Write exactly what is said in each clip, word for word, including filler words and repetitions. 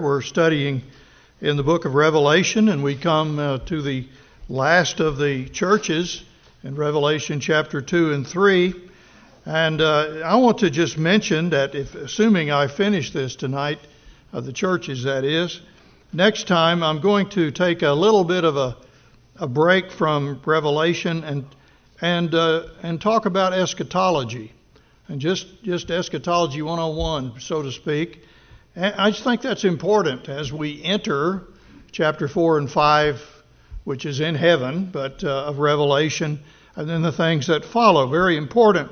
We're studying in the book of Revelation, and we come uh, to the last of the churches in Revelation chapter two and three. And uh, I want to just mention that, if assuming I finish this tonight, of the churches that is, next time I'm going to take a little bit of a, a break from Revelation and and uh, and talk about eschatology, and just, just eschatology one oh one, so to speak. And I just think that's important as we enter chapter four and five, which is in heaven, but uh, of Revelation, and then the things that follow. Very important.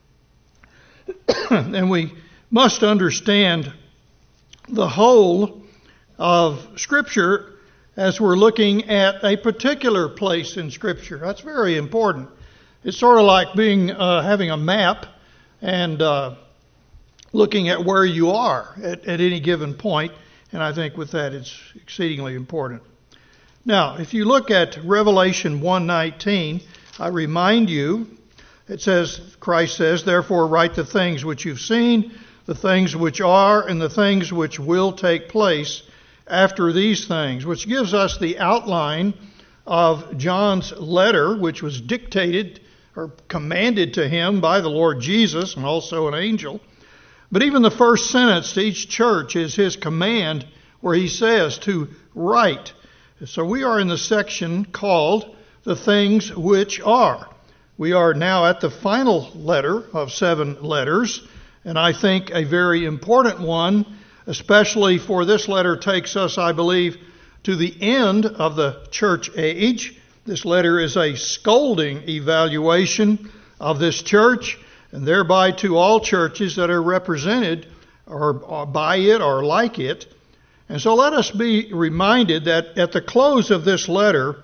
And we must understand the whole of Scripture as we're looking at a particular place in Scripture. That's very important. It's sort of like being uh, having a map and uh, looking at where you are at, at any given point, and I think with that it's exceedingly important. Now, if you look at Revelation one nineteen, I remind you, it says, Christ says, "Therefore write the things which you've seen, the things which are, and the things which will take place after these things," which gives us the outline of John's letter, which was dictated or commanded to him by the Lord Jesus and also an angel. But even the first sentence to each church is his command, where he says to write. So we are in the section called the things which are. We are now at the final letter of seven letters, and I think a very important one, especially for this letter takes us, I believe, to the end of the church age. This letter is a scolding evaluation of this church, and thereby to all churches that are represented or, or by it or like it. And so let us be reminded that at the close of this letter,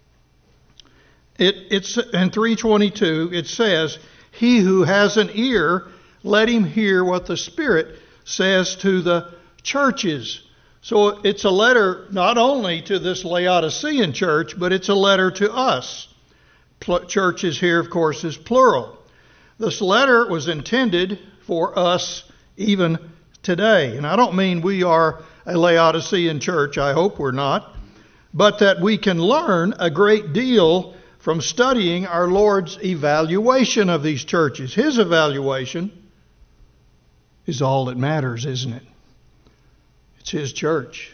it, it's in three twenty-two, it says, "He who has an ear, let him hear what the Spirit says to the churches." So it's a letter not only to this Laodicean church, but it's a letter to us. Pl- churches here, of course, is plural. This letter was intended for us even today. And I don't mean we are a Laodicean church, I hope we're not, but that we can learn a great deal from studying our Lord's evaluation of these churches. His evaluation is all that matters, isn't it? It's His church.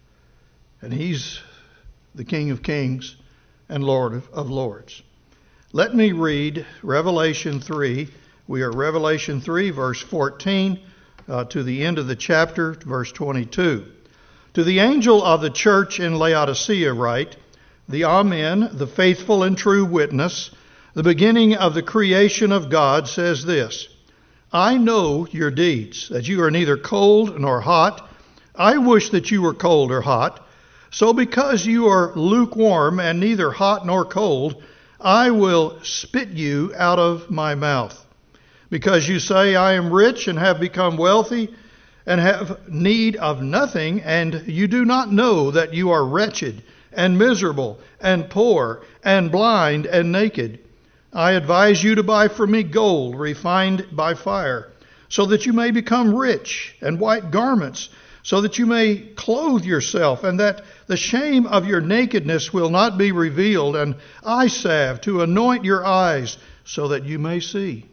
And He's the King of Kings and Lord of, of Lords. Let me read Revelation three. We are Revelation three, verse fourteen, uh, to the end of the chapter, verse twenty-two. "To the angel of the church in Laodicea write, the Amen, the faithful and true witness, the beginning of the creation of God, says this: I know your deeds, that you are neither cold nor hot. I wish that you were cold or hot. So because you are lukewarm and neither hot nor cold, I will spit you out of my mouth. Because you say, I am rich and have become wealthy and have need of nothing, and you do not know that you are wretched and miserable and poor and blind and naked. I advise you to buy from me gold refined by fire, so that you may become rich, and white garments, so that you may clothe yourself, and that the shame of your nakedness will not be revealed, and eye salve to anoint your eyes, so that you may see.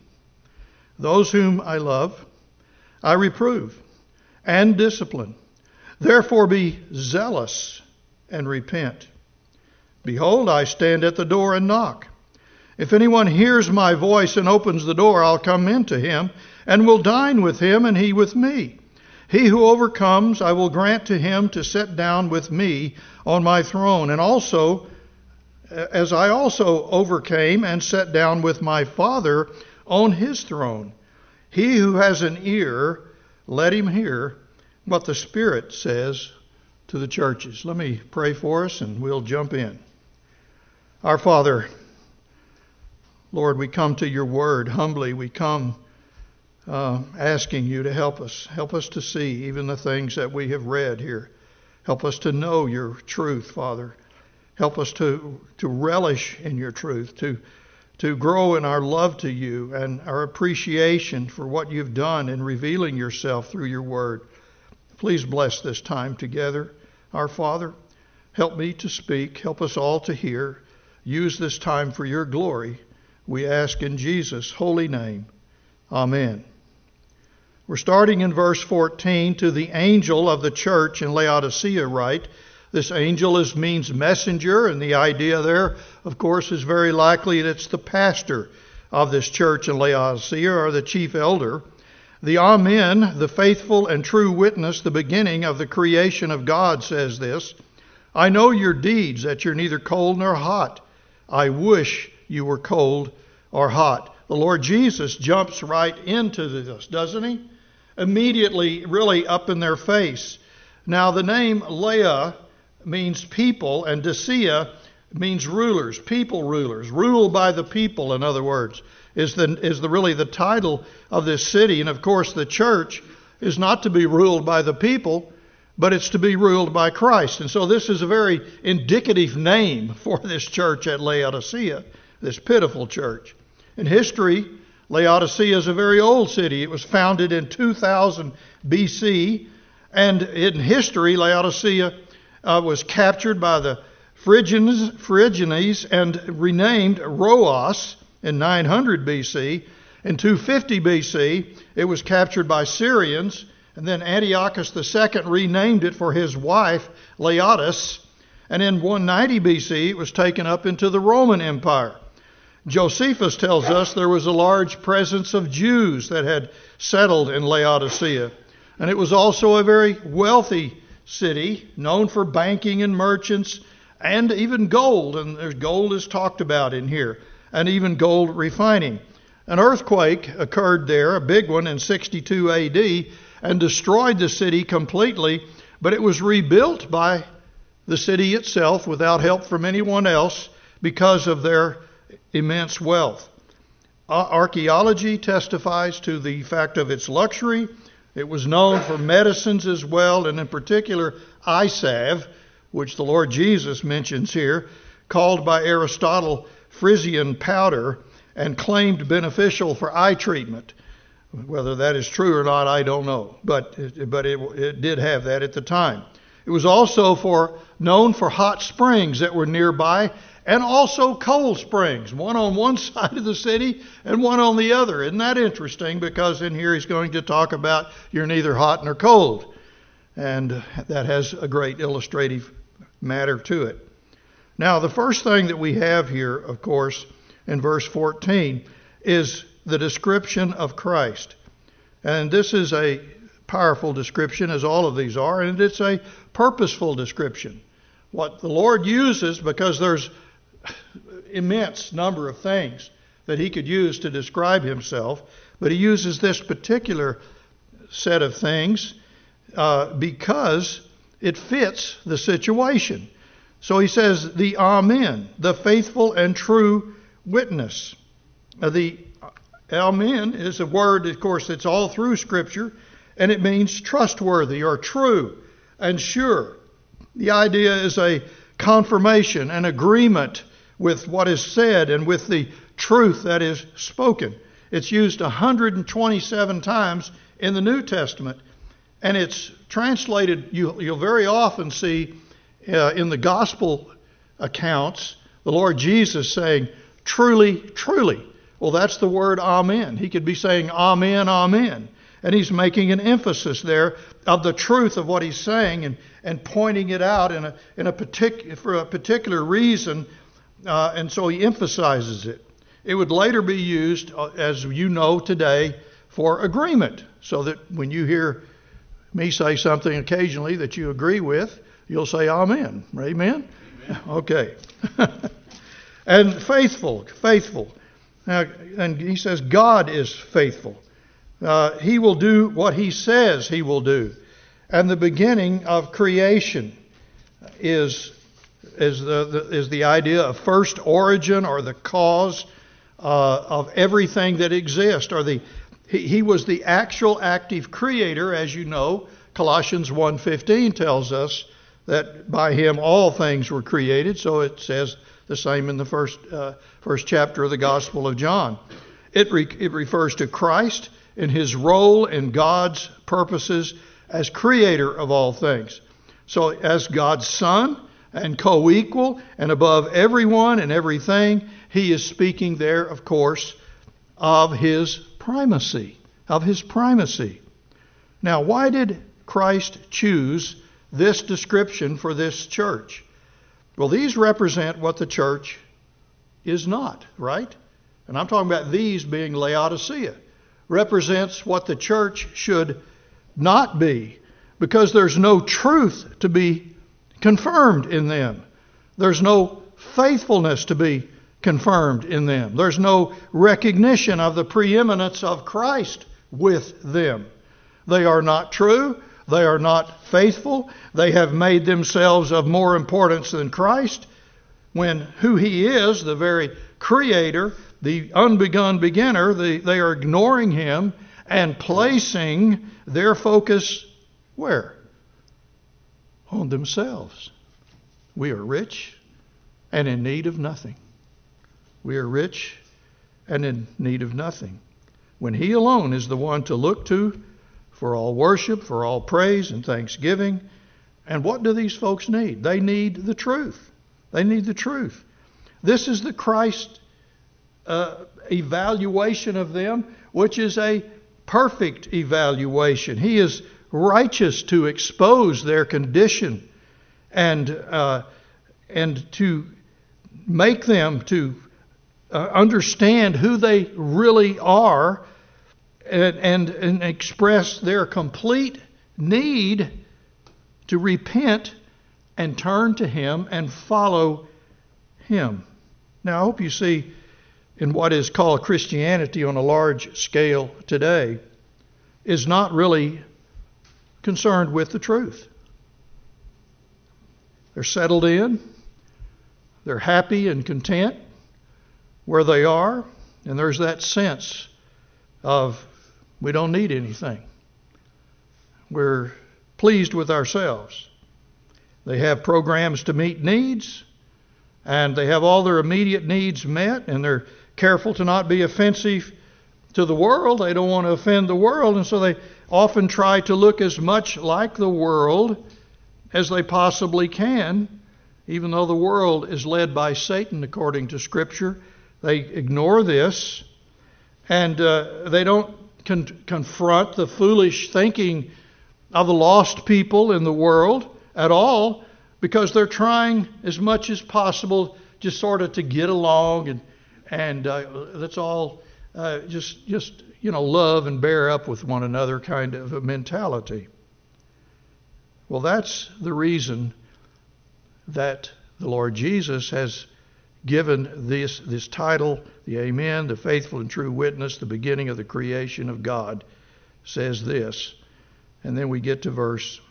Those whom I love, I reprove and discipline. Therefore be zealous and repent. Behold, I stand at the door and knock. If anyone hears my voice and opens the door, I'll come into him and will dine with him and he with me. He who overcomes, I will grant to him to sit down with me on my throne, and also, as I also overcame and sat down with my Father on his throne. He who has an ear, let him hear what the Spirit says to the churches." Let me pray for us and we'll jump in. Our Father, Lord, we come to your word humbly. We come uh, asking you to help us. Help us to see even the things that we have read here. Help us to know your truth, Father. Help us to, to relish in your truth, to, to grow in our love to you and our appreciation for what you've done in revealing yourself through your word. Please bless this time together. Our Father, help me to speak. Help us all to hear. Use this time for your glory. We ask in Jesus' holy name. Amen. We're starting in verse fourteen. To the angel of the church in Laodicea write. This angel is means messenger, and the idea there, of course, is very likely that it's the pastor of this church in Laodicea, or the chief elder. The Amen, the faithful and true witness, the beginning of the creation of God, says this. I know your deeds, that you're neither cold nor hot. I wish you were cold or hot. The Lord Jesus jumps right into this, doesn't he? Immediately, really up in their face. Now, the name Leah means people, and Decea means rulers, people rulers, ruled by the people, in other words, is the is the really the title of this city. And of course, the church is not to be ruled by the people, but it's to be ruled by Christ. And so this is a very indicative name for this church at Laodicea, this pitiful church. In history, Laodicea is a very old city. It was founded in two thousand B C, and in history, Laodicea uh, was captured by the Phrygians, Phrygians and renamed Roas in nine hundred B C. In two fifty B C, it was captured by Syrians, and then Antiochus the Second renamed it for his wife, Laodice. And in one ninety B C, it was taken up into the Roman Empire. Josephus tells us there was a large presence of Jews that had settled in Laodicea. And it was also a very wealthy city, known for banking and merchants, and even gold. And there's gold is talked about in here, and even gold refining. An earthquake occurred there, a big one in sixty-two A D, and destroyed the city completely, but it was rebuilt by the city itself without help from anyone else because of their immense wealth. Archaeology testifies to the fact of its luxury. It was known for medicines as well, and in particular eye salve, which the Lord Jesus mentions here, called by Aristotle Frisian powder, and claimed beneficial for eye treatment. Whether that is true or not, I don't know, but but it, it did have that at the time. It was also for known for hot springs that were nearby, and also cold springs, one on one side of the city and one on the other. Isn't that interesting? Because in here he's going to talk about you're neither hot nor cold. And that has a great illustrative matter to it. Now, the first thing that we have here, of course, in verse fourteen, is the description of Christ. And this is a powerful description, as all of these are, and it's a purposeful description. What the Lord uses, because there's immense number of things that he could use to describe himself, but he uses this particular set of things uh, because it fits the situation. So he says, the Amen, the faithful and true witness. Uh, the Amen is a word, of course, that's all through Scripture, and it means trustworthy or true and sure. The idea is a confirmation, an agreement with what is said and with the truth that is spoken. It's used one hundred twenty-seven times in the New Testament, and it's translated, you, you'll very often see uh, in the gospel accounts, the Lord Jesus saying, truly, truly. Well, that's the word amen. He could be saying amen, amen. And he's making an emphasis there of the truth of what he's saying and, and pointing it out in a, in a partic- for a particular reason. Uh, and so he emphasizes it. It would later be used, uh, as you know today, for agreement. So that when you hear me say something occasionally that you agree with, you'll say amen. Amen? Amen. Okay. And faithful, faithful. Now, and he says God is faithful. Uh, he will do what he says he will do. And the beginning of creation is, is, the, the, is the idea of first origin or the cause uh, of everything that exists. Or the he, he was the actual active creator, as you know. Colossians one fifteen tells us that by him all things were created. So it says the same in the first uh, first chapter of the Gospel of John. It, re- it refers to Christ in his role in God's purposes as creator of all things. So as God's Son and co-equal and above everyone and everything, he is speaking there, of course, of his primacy, of his primacy. Now, why did Christ choose this description for this church? Well, these represent what the church is not, right? And I'm talking about these being Laodicea. Represents what the church should not be, because there's no truth to be confirmed in them. There's no faithfulness to be confirmed in them. There's no recognition of the preeminence of Christ with them. They are not true. They are not faithful. They have made themselves of more importance than Christ, when who he is, the very creator, the unbegun beginner, the, they are ignoring him and placing their focus where? On themselves. We are rich and in need of nothing. We are rich and in need of nothing, when he alone is the one to look to for all worship, for all praise and thanksgiving. And what do these folks need? They need the truth. They need the truth. This is the Christ uh, evaluation of them, which is a perfect evaluation. He is righteous to expose their condition and uh, and to make them to uh, understand who they really are, and, and, and express their complete need to repent and turn to him and follow him. Now, I hope you see, in what is called Christianity on a large scale today, is not really concerned with the truth. They're settled in. They're happy and content where they are. And there's that sense of, we don't need anything. We're pleased with ourselves. They have programs to meet needs, and they have all their immediate needs met, and they're careful to not be offensive to the world. They don't want to offend the world, and so they often try to look as much like the world as they possibly can, even though the world is led by Satan, according to Scripture. They ignore this, and uh, they don't con- confront the foolish thinking of the lost people in the world at all, because they're trying as much as possible just sort of to get along, and and uh, that's all uh, just just you know love and bear up with one another kind of a mentality. Well, that's the reason that the Lord Jesus has given this this title, the Amen, the faithful and true witness, the beginning of the creation of God, says this. And then we get to verse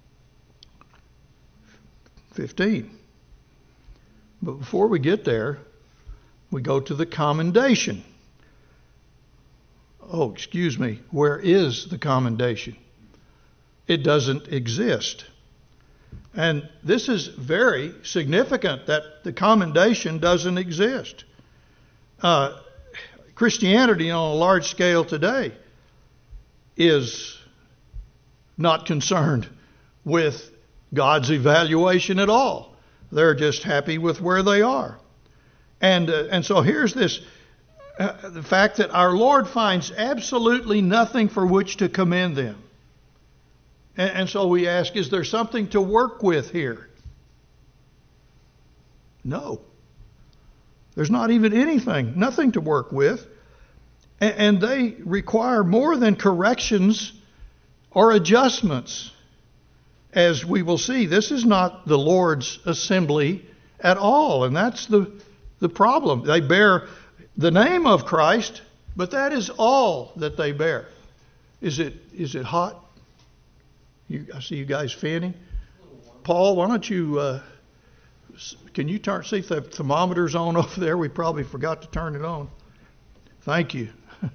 fifteen. But before we get there, we go to the commendation. Oh, excuse me. Where is the commendation? It doesn't exist. And this is very significant that the commendation doesn't exist. Uh, Christianity on a large scale today is not concerned with God's evaluation at all. They're just happy with where they are. And uh, and so here's this, uh, the fact that our Lord finds absolutely nothing for which to commend them. And, and so we ask, is there something to work with here? No. There's not even anything, nothing to work with. And, and they require more than corrections or adjustments. As we will see, this is not the Lord's assembly at all, and that's the the problem. They bear the name of Christ, but that is all that they bear. Is it is it hot? You, I see you guys fanning. Paul, why don't you, uh, can you turn, see if the thermometer's on over there? We probably forgot to turn it on. Thank you.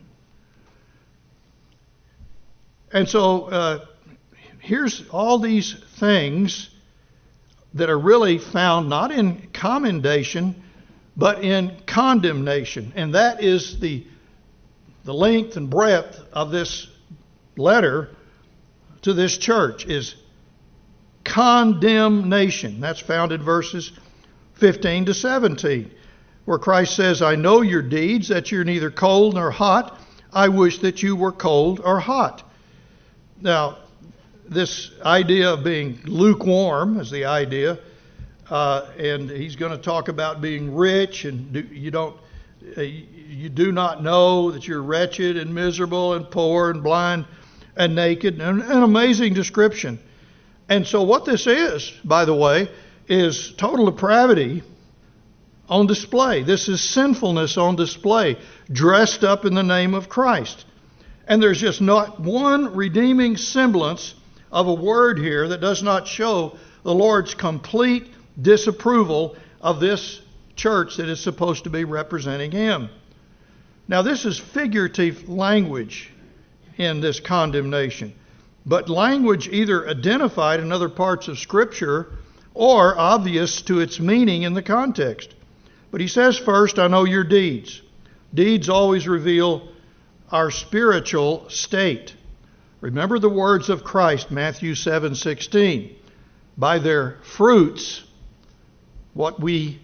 And so, uh, here's all these things that are really found not in commendation, but in condemnation. And that is the, the length and breadth of this letter to this church is condemnation. That's found in verses fifteen to seventeen, where Christ says, I know your deeds, that you're neither cold nor hot. I wish that you were cold or hot. Now, this idea of being lukewarm is the idea, uh, and he's going to talk about being rich, and do, you don't, uh, you do not know that you're wretched and miserable and poor and blind and naked. An, an amazing description. And so what this is, by the way, is total depravity on display. This is sinfulness on display, dressed up in the name of Christ. And there's just not one redeeming semblance of a word here that does not show the Lord's complete disapproval of this church that is supposed to be representing Him. Now, this is figurative language in this condemnation, but language either identified in other parts of Scripture or obvious to its meaning in the context. But he says first, I know your deeds. Deeds always reveal our spiritual state. Remember the words of Christ, Matthew seven sixteen. By their fruits, what we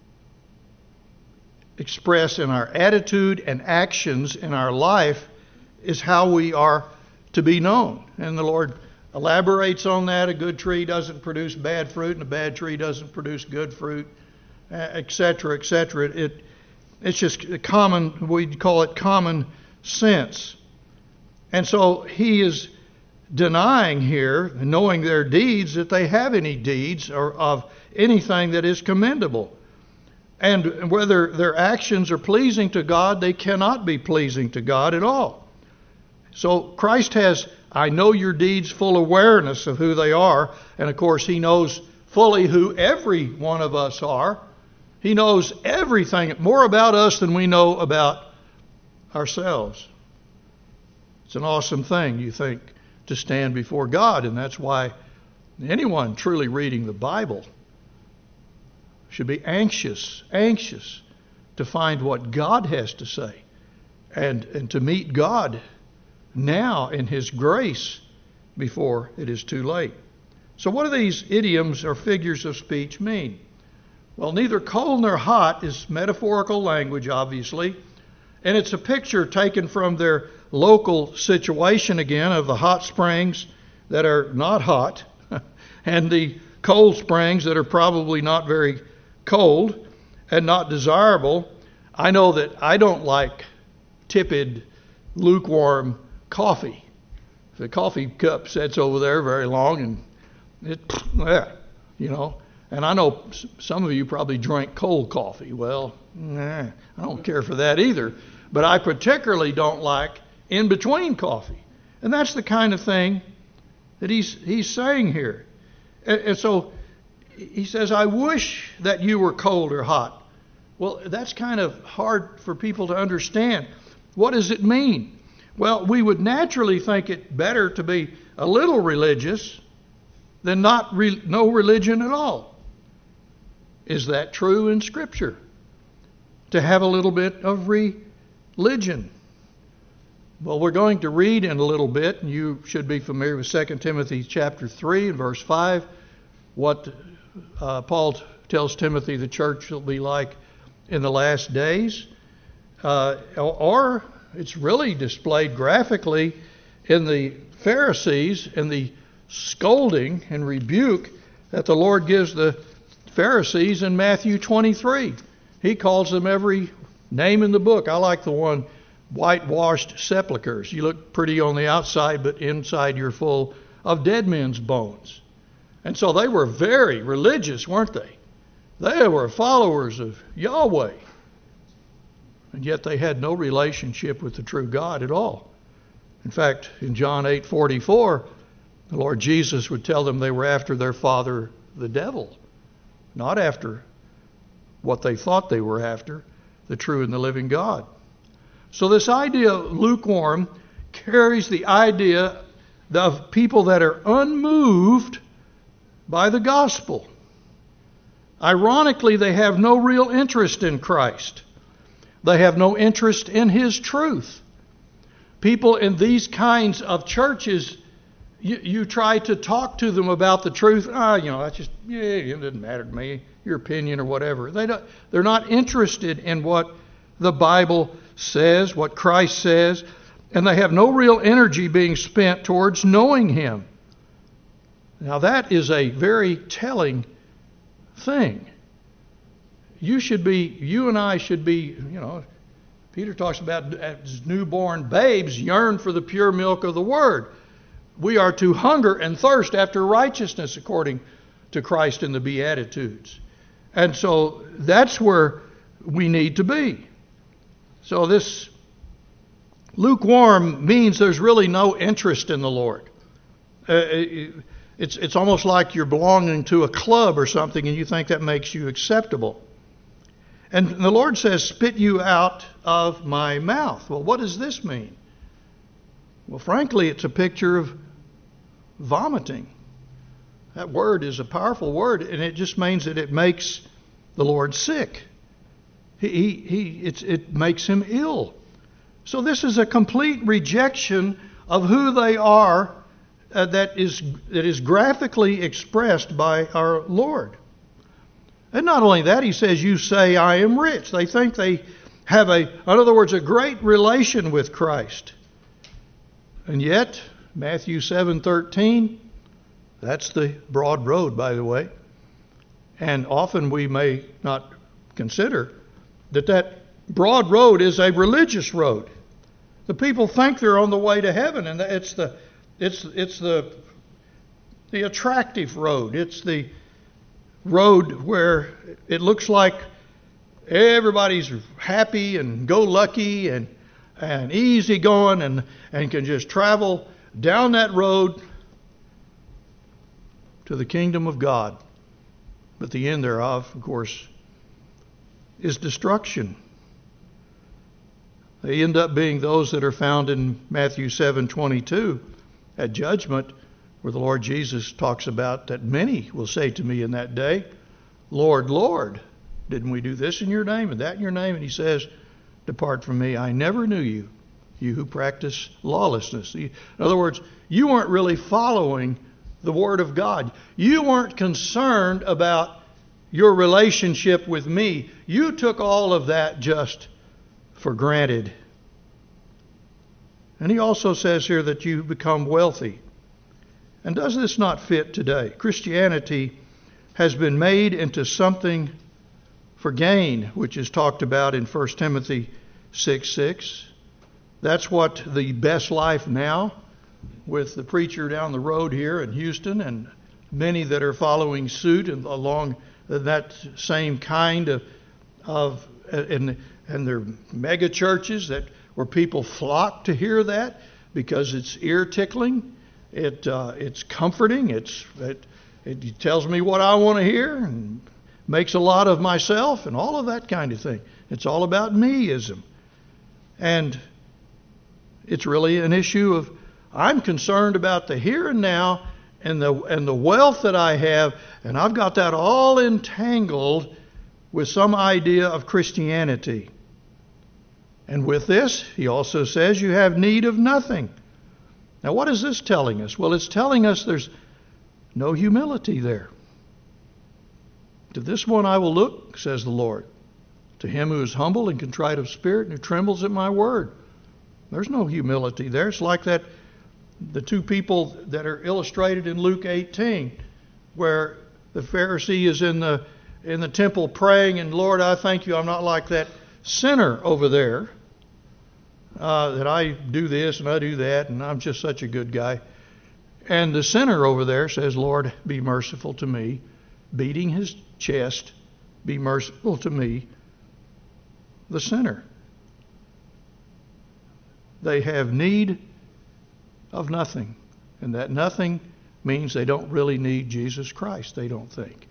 express in our attitude and actions in our life is how we are to be known. And the Lord elaborates on that. A good tree doesn't produce bad fruit, and a bad tree doesn't produce good fruit, et cetera, et cetera. It, it's just a common, we'd call it common sense. And so he is denying here, knowing their deeds, that they have any deeds or of anything that is commendable. And whether their actions are pleasing to God, they cannot be pleasing to God at all. So Christ has, I know your deeds, full awareness of who they are. And of course, He knows fully who every one of us are. He knows everything, more about us than we know about ourselves. It's an awesome thing, you think, to stand before God. And that's why anyone truly reading the Bible should be anxious, anxious to find what God has to say and, and to meet God now in His grace before it is too late. So what do these idioms or figures of speech mean? Well, neither cold nor hot is metaphorical language, obviously, and it's a picture taken from their local situation again of the hot springs that are not hot and the cold springs that are probably not very cold and not desirable. I know that I don't like tepid, lukewarm coffee. If the coffee cup sits over there very long and it, you know, and I know some of you probably drink cold coffee. Well, nah, I don't care for that either. But I particularly don't like in-between coffee. And that's the kind of thing that he's he's saying here. And, and so he says, I wish that you were cold or hot. Well, that's kind of hard for people to understand. What does it mean? Well, we would naturally think it better to be a little religious than not re- no religion at all. Is that true in Scripture? To have a little bit of religion. Well, we're going to read in a little bit, and you should be familiar with Second Timothy chapter three and verse five, what uh, Paul tells Timothy the church will be like in the last days. Uh, or it's really displayed graphically in the Pharisees and the scolding and rebuke that the Lord gives the Pharisees in Matthew twenty-three. He calls them every name in the book. I like the one, whitewashed sepulchres. You look pretty on the outside, but inside you're full of dead men's bones. And so they were very religious, weren't they? They were followers of Yahweh. And yet they had no relationship with the true God at all. In fact, in John eight forty-four, the Lord Jesus would tell them they were after their father, the devil, not after what they thought they were after, the true and the living God. So this idea of lukewarm carries the idea of people that are unmoved by the gospel. Ironically, they have no real interest in Christ. They have no interest in His truth. People in these kinds of churches, you, you try to talk to them about the truth. Ah, you know, that's just, yeah, it doesn't matter to me, your opinion or whatever. They don't, they're not interested in what the Bible says, what Christ says, and they have no real energy being spent towards knowing Him. Now that is a very telling thing. You should be, you and I should be, you know, Peter talks about as newborn babes yearn for the pure milk of the Word. We are to hunger and thirst after righteousness according to Christ in the Beatitudes. And so that's where we need to be. So this lukewarm means there's really no interest in the Lord. Uh, it's, it's almost like you're belonging to a club or something and you think that makes you acceptable. And the Lord says, spit you out of my mouth. Well, what does this mean? Well, frankly, it's a picture of vomiting. That word is a powerful word, and it just means that it makes the Lord sick. He, he, he, it's, it makes him ill. So this is a complete rejection of who they are uh, that is, that is graphically expressed by our Lord. And not only that, he says, you say I am rich. They think they have a, in other words, a great relation with Christ. And yet, Matthew seven thirteen, that's the broad road, by the way. And often we may not consider that that broad road is a religious road. The people think they're on the way to heaven, and it's the it's it's the the attractive road. It's the road where it looks like everybody's happy and go lucky and and easy going and, and can just travel down that road to the kingdom of God. But the end thereof, of course, is destruction. They end up being those that are found in Matthew seven twenty-two at judgment, where the Lord Jesus talks about that many will say to me in that day, Lord, Lord, didn't we do this in your name and that in your name? And he says, depart from me, I never knew you, you who practice lawlessness. In other words, you weren't really following the Word of God. You weren't concerned about your relationship with me. You took all of that just for granted. And he also says here that you become wealthy. And does this not fit today? Christianity has been made into something for gain, which is talked about in First Timothy six six. That's what the Best Life Now, with the preacher down the road here in Houston and many that are following suit and along that same kind of, of and, and there are mega churches that where people flock to hear that because it's ear tickling, it uh, it's comforting, it's it, it tells me what I want to hear and makes a lot of myself and all of that kind of thing. It's all about meism. And it's really an issue of I'm concerned about the here and now and the and the wealth that I have, and I've got that all entangled with some idea of Christianity. And with this, he also says you have need of nothing. Now, what is this telling us? Well, it's telling us there's no humility there. To this one I will look, says the Lord, to him who is humble and contrite of spirit and who trembles at my word. There's no humility there. It's like that the two people that are illustrated in Luke eighteen, where the Pharisee is in the in the temple praying, and Lord, I thank you I'm not like that sinner over there, uh, that I do this and I do that, and I'm just such a good guy. And the sinner over there says, Lord, be merciful to me, beating his chest, be merciful to me, the sinner. They have need of nothing. And that nothing means they don't really need Jesus Christ, they don't think.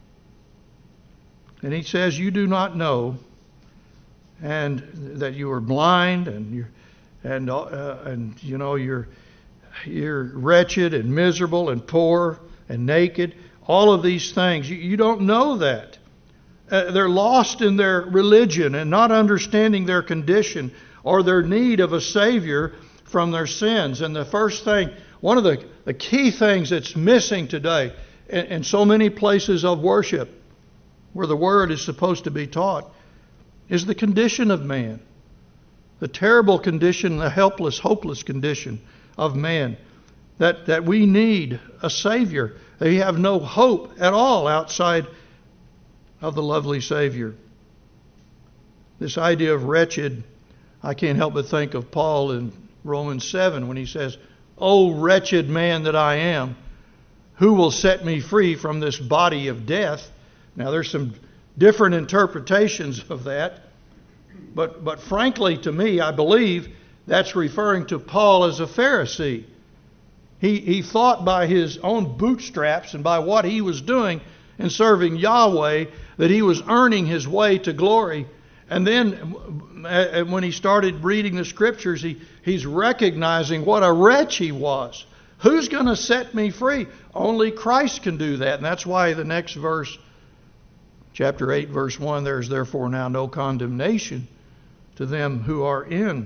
And he says, you do not know, and that you are blind, and you and uh, and you know you're you're wretched and miserable and poor and naked. All of these things, you, you don't know that. Uh, they're lost in their religion and not understanding their condition or their need of a Savior from their sins. And the first thing one of the, the key things that's missing today in, in so many places of worship where the Word is supposed to be taught is the condition of man. The terrible condition, the helpless, hopeless condition of man. That, that we need a Savior. We have no hope at all outside of the lovely Savior. This idea of wretched, I can't help but think of Paul in Romans seven when he says, "O wretched man that I am, who will set me free from this body of death?" Now there's some different interpretations of that. But, but frankly to me, I believe that's referring to Paul as a Pharisee. He, he thought by his own bootstraps and by what he was doing in serving Yahweh that he was earning his way to glory. And then when he started reading the Scriptures, he, he's recognizing what a wretch he was. Who's going to set me free? Only Christ can do that. And that's why the next verse, chapter eight, verse one, there is therefore now no condemnation to them who are in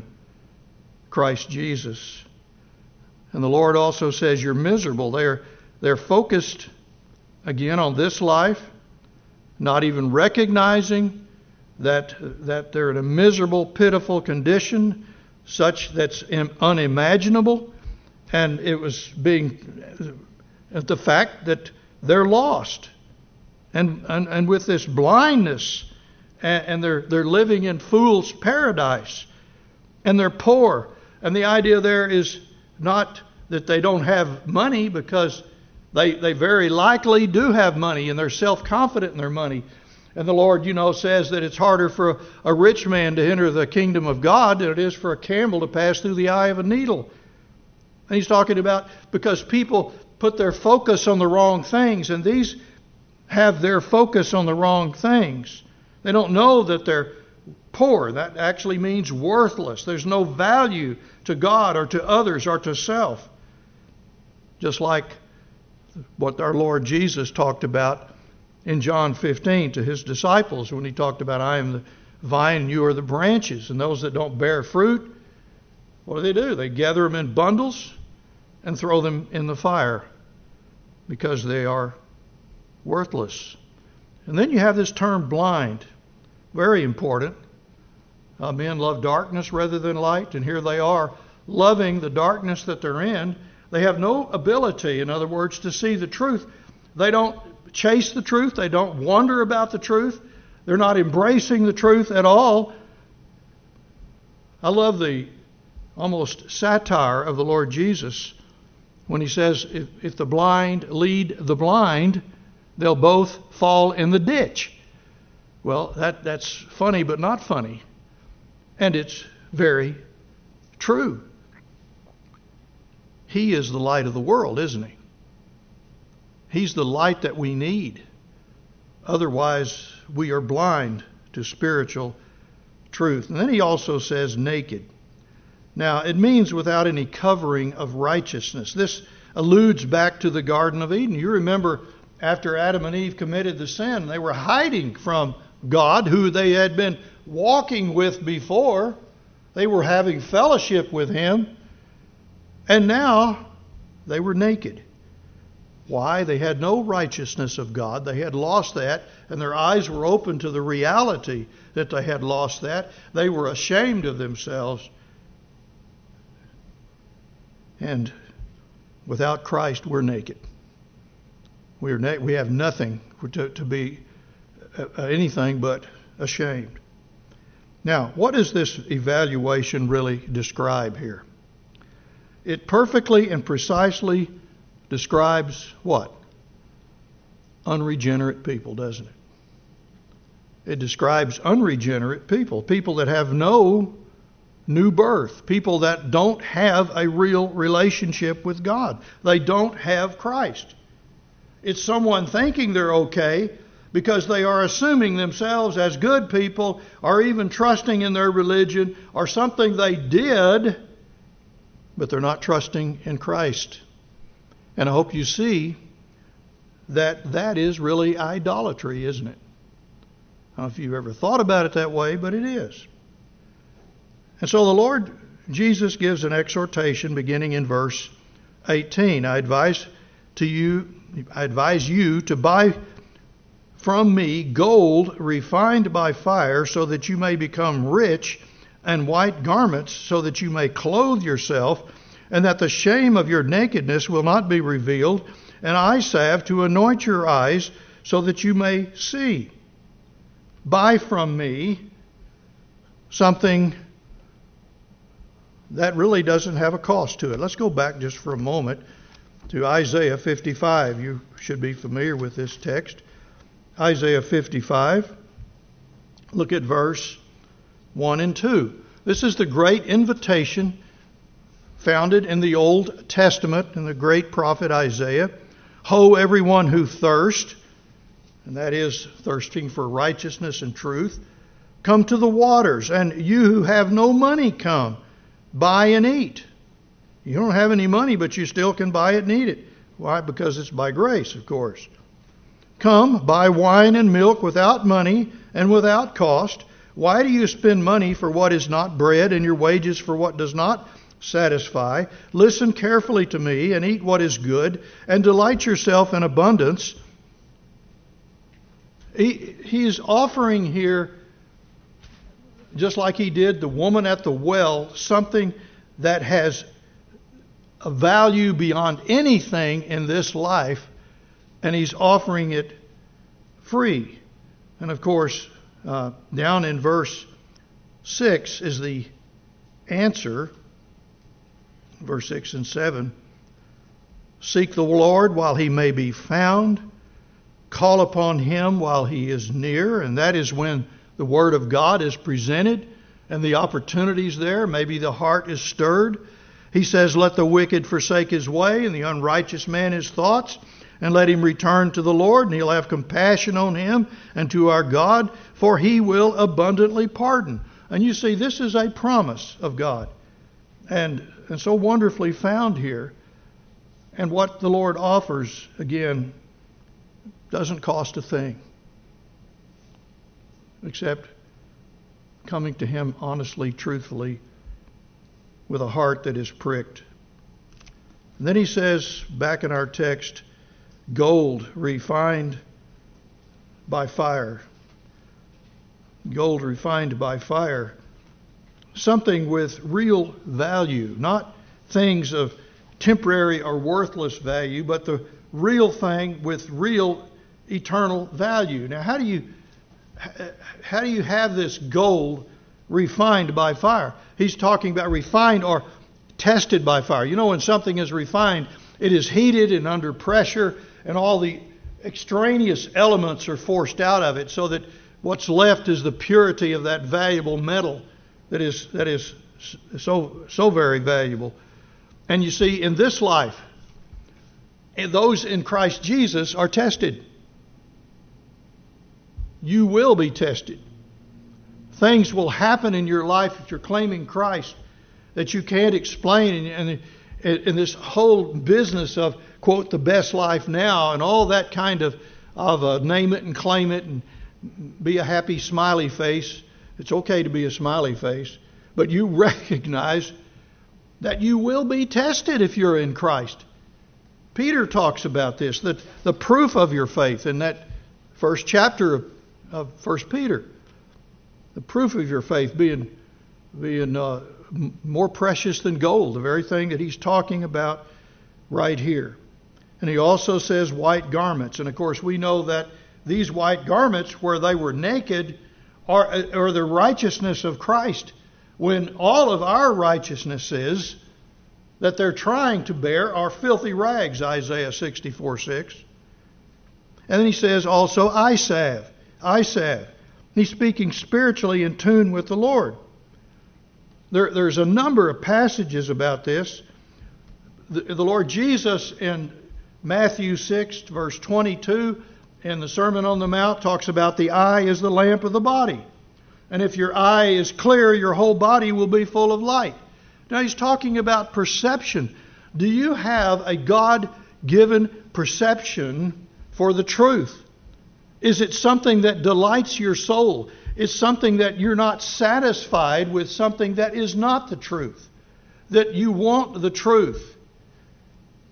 Christ Jesus. And the Lord also says you're miserable. They're, they're focused, again, on this life, not even recognizing that, that they're in a miserable, pitiful condition, such that's unimaginable. And it was being the fact that they're lost. And, and, and with this blindness, and, and they're, they're living in fool's paradise, and they're poor. And the idea there is not that they don't have money, because they, they very likely do have money, and they're self-confident in their money. And the Lord, you know, says that it's harder for a, a rich man to enter the kingdom of God than it is for a camel to pass through the eye of a needle. And he's talking about because people put their focus on the wrong things, and these have their focus on the wrong things. They don't know that they're poor. That actually means worthless. There's no value to God or to others or to self. Just like what our Lord Jesus talked about in John fifteen to his disciples when he talked about, "I am the vine and you are the branches." And those that don't bear fruit, what do they do? They gather them in bundles and throw them in the fire because they are worthless. And then you have this term blind. Very important. Uh, men love darkness rather than light, and here they are loving the darkness that they're in. They have no ability, in other words, to see the truth. They don't chase the truth. They don't wonder about the truth. They're not embracing the truth at all. I love the almost satire of the Lord Jesus when he says, if, if the blind lead the blind, they'll both fall in the ditch. Well, that, that's funny, but not funny. And it's very true. He is the light of the world, isn't he? He's the light that we need. Otherwise, we are blind to spiritual truth. And then he also says naked. Now, it means without any covering of righteousness. This alludes back to the Garden of Eden. You remember after Adam and Eve committed the sin, they were hiding from God, who they had been walking with before. They were having fellowship with him. And now they were naked. Why? They had no righteousness of God. They had lost that, and their eyes were open to the reality that they had lost that. They were ashamed of themselves. And without Christ, we're naked. We are na- we have nothing to, to be uh, anything but ashamed. Now, what does this evaluation really describe here? It perfectly and precisely describes what? Unregenerate people, doesn't it? It describes unregenerate people, people that have no new birth, people that don't have a real relationship with God. They don't have Christ. It's someone thinking they're okay because they are assuming themselves as good people, or even trusting in their religion or something they did, but they're not trusting in Christ. And I hope you see that that is really idolatry, isn't it? I don't know if you've ever thought about it that way, but it is. And so the Lord Jesus gives an exhortation beginning in verse eighteen. I advise to you, I advise you to buy from me gold refined by fire, so that you may become rich, and white garments, so that you may clothe yourself, and that the shame of your nakedness will not be revealed, and eye salve to anoint your eyes, so that you may see. Buy from me something that really doesn't have a cost to it. Let's go back just for a moment to Isaiah fifty-five. You should be familiar with this text. Isaiah fifty-five. Look at verse one and two. This is the great invitation founded in the Old Testament in the great prophet Isaiah. Ho, everyone who thirsts, and that is thirsting for righteousness and truth, come to the waters, and you who have no money, come, buy and eat. You don't have any money, but you still can buy it and eat it. Why? Because it's by grace, of course. Come, buy wine and milk without money and without cost. Why do you spend money for what is not bread, and your wages for what does not satisfy? Listen carefully to me, and eat what is good, and delight yourself in abundance. He, he is offering here, just like he did the woman at the well, something that has a value beyond anything in this life, and he's offering it free. And of course, uh, down in verse six is the answer. Verse six and seven. Seek the Lord while he may be found. Call upon him while he is near. And that is when the Word of God is presented and the opportunities there. Maybe the heart is stirred. He says, let the wicked forsake his way, and the unrighteous man his thoughts, and let him return to the Lord, and he'll have compassion on him and to our God, for he will abundantly pardon. And you see, this is a promise of God, and, and so wonderfully found here. And what the Lord offers, again, doesn't cost a thing, except coming to him honestly, truthfully, with a heart that is pricked. And then he says, back in our text, gold refined by fire. Gold refined by fire. Something with real value, not things of temporary or worthless value, but the real thing with real eternal value. Now, how do you how do you have this gold refined by fire? He's talking about refined or tested by fire. You know, when something is refined, it is heated and under pressure, and all the extraneous elements are forced out of it, so that what's left is the purity of that valuable metal that is that is so so very valuable. And you see, in this life, those in Christ Jesus are tested. You will be tested. Things will happen in your life if you're claiming Christ that you can't explain. And in this whole business of, quote, the best life now and all that kind of, of uh, name it and claim it and be a happy smiley face. It's okay to be a smiley face. But you recognize that you will be tested if you're in Christ. Peter talks about this, that the proof of your faith in that first chapter of, of First Peter. The proof of your faith being, being uh, more precious than gold, the very thing that he's talking about right here. And he also says white garments. And of course we know that these white garments, where they were naked, are, are the righteousness of Christ, when all of our righteousnesses that they're trying to bear are filthy rags, Isaiah sixty-four six. And then he says also eye salve, eye salve. He's speaking spiritually in tune with the Lord. There, there's a number of passages about this. The, the Lord Jesus in Matthew six, verse twenty-two, in the Sermon on the Mount, talks about the eye is the lamp of the body. And if your eye is clear, your whole body will be full of light. Now he's talking about perception. Do you have a God-given perception for the truth? Is it something that delights your soul? Is something that you're not satisfied with something that is not the truth? That you want the truth?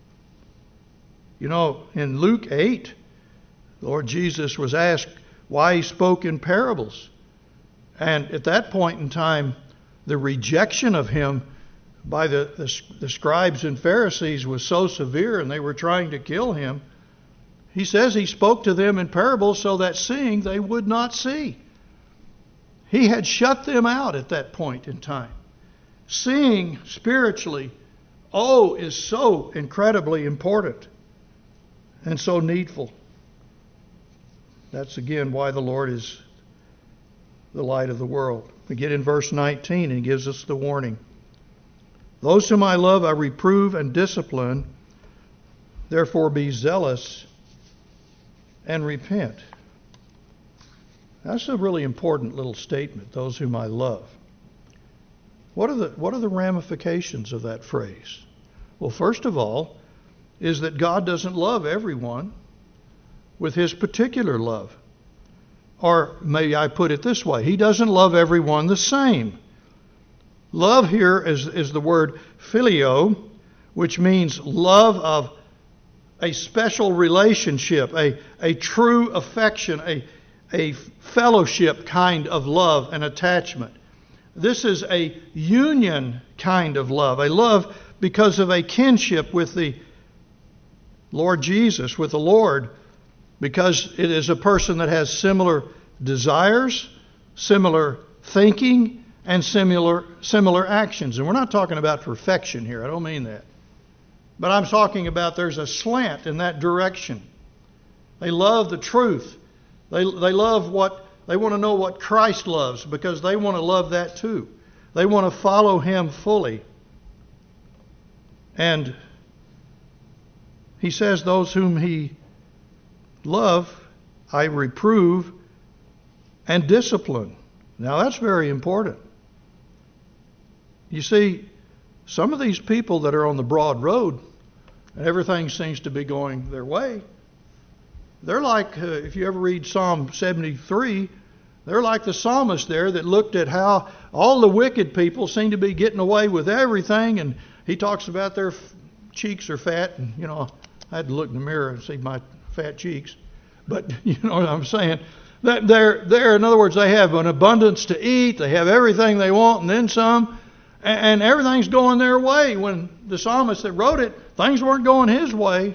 You know, in Luke eight, Lord Jesus was asked why he spoke in parables. And at that point in time, the rejection of him by the, the, the scribes and Pharisees was so severe, and they were trying to kill him. He says he spoke to them in parables so that seeing they would not see. He had shut them out at that point in time. Seeing spiritually, oh, is so incredibly important and so needful. That's again why the Lord is the light of the world. We get in verse nineteen and he gives us the warning. Those whom I love I reprove and discipline, therefore be zealous and repent. That's a really important little statement, those whom I love. What are the what are the ramifications of that phrase? Well, first of all, is that God doesn't love everyone with his particular love. Or maybe I put it this way, he doesn't love everyone the same. Love here is, is the word phileo, which means love of a special relationship, a, a true affection, a, a fellowship kind of love and attachment. This is a union kind of love, a love because of a kinship with the Lord Jesus, with the Lord, because it is a person that has similar desires, similar thinking, and similar similar actions. And we're not talking about perfection here. I don't mean that. But I'm talking about there's a slant in that direction. They love the truth. They they love what they want to know what Christ loves because they want to love that too. They want to follow him fully. And he says, those whom he love, I reprove and discipline. Now that's very important. You see, some of these people that are on the broad road and everything seems to be going their way, they're like, uh, if you ever read Psalm seventy-three, they're like the psalmist there that looked at how all the wicked people seem to be getting away with everything, and he talks about their f- cheeks are fat, and you know, I had to look in the mirror and see my fat cheeks, but you know what I'm saying. That they're there. In other words, they have an abundance to eat. They have everything they want and then some, and, and everything's going their way. When the psalmist that wrote it, things weren't going his way.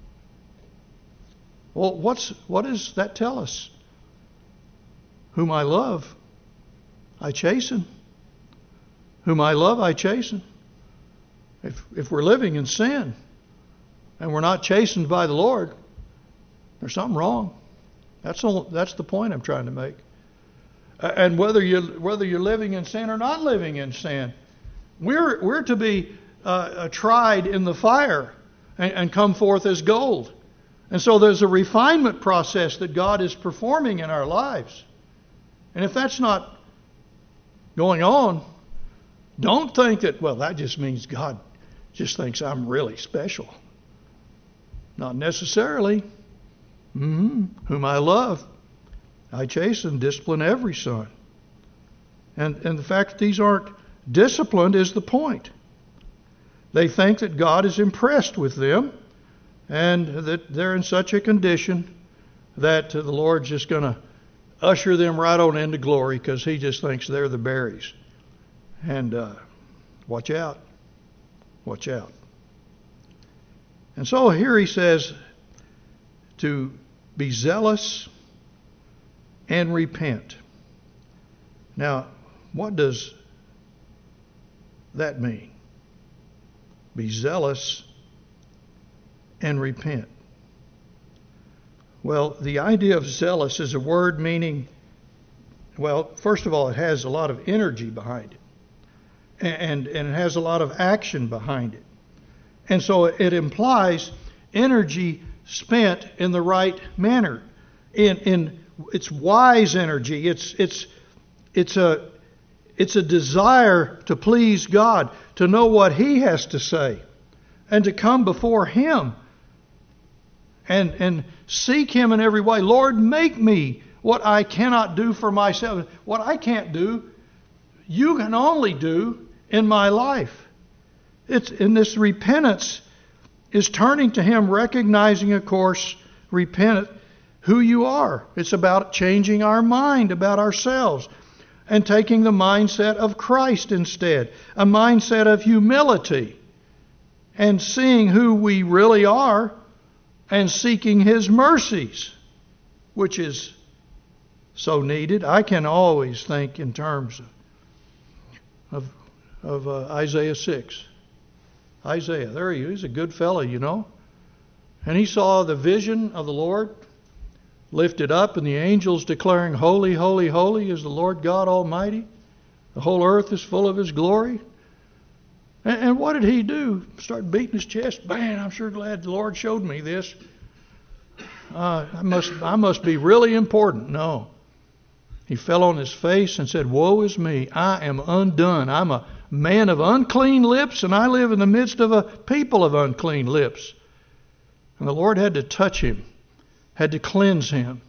Well, what's what does that tell us? Whom I love, I chasten. Whom I love, I chasten. If if we're living in sin and we're not chastened by the Lord, there's something wrong. That's all, that's the point I'm trying to make. And whether you whether you're living in sin or not living in sin, we're we're to be uh, tried in the fire and, and come forth as gold. And so there's a refinement process that God is performing in our lives. And if that's not going on, don't think that, well, that just means God just thinks I'm really special. Not necessarily. Mm-hmm. Whom I love, I chasten, discipline every son. And, and the fact that these aren't disciplined is the point. They think that God is impressed with them and that they're in such a condition that the Lord's just going to usher them right on into glory because he just thinks they're the berries. And uh, watch out. Watch out. And so here he says to be zealous and repent. Now, what does that mean? Be zealous and repent. Well, the idea of zealous is a word meaning, well, first of all, it has a lot of energy behind it. And, and it has a lot of action behind it. And so it implies energy spent in the right manner. In, in it's wise energy. It's it's it's a it's a desire to please God, to know what he has to say, and to come before him and and seek him in every way. Lord, make me what I cannot do for myself. What I can't do, you can only do in my life. It's in this repentance is turning to Him, recognizing, of course, repent who you are. It's about changing our mind about ourselves and taking the mindset of Christ instead, a mindset of humility and seeing who we really are and seeking His mercies, which is so needed. I can always think in terms of, of, of uh, Isaiah six. Isaiah, there he is, he's a good fellow, you know. And he saw the vision of the Lord lifted up and the angels declaring, "Holy, holy, holy is the Lord God Almighty. The whole earth is full of His glory." And, and what did he do? Start beating his chest. Man, I'm sure glad the Lord showed me this. Uh, I must, I must be really important. No. He fell on his face and said, "Woe is me, I am undone. I'm a man of unclean lips, and I live in the midst of a people of unclean lips." And the Lord had to touch him, had to cleanse him.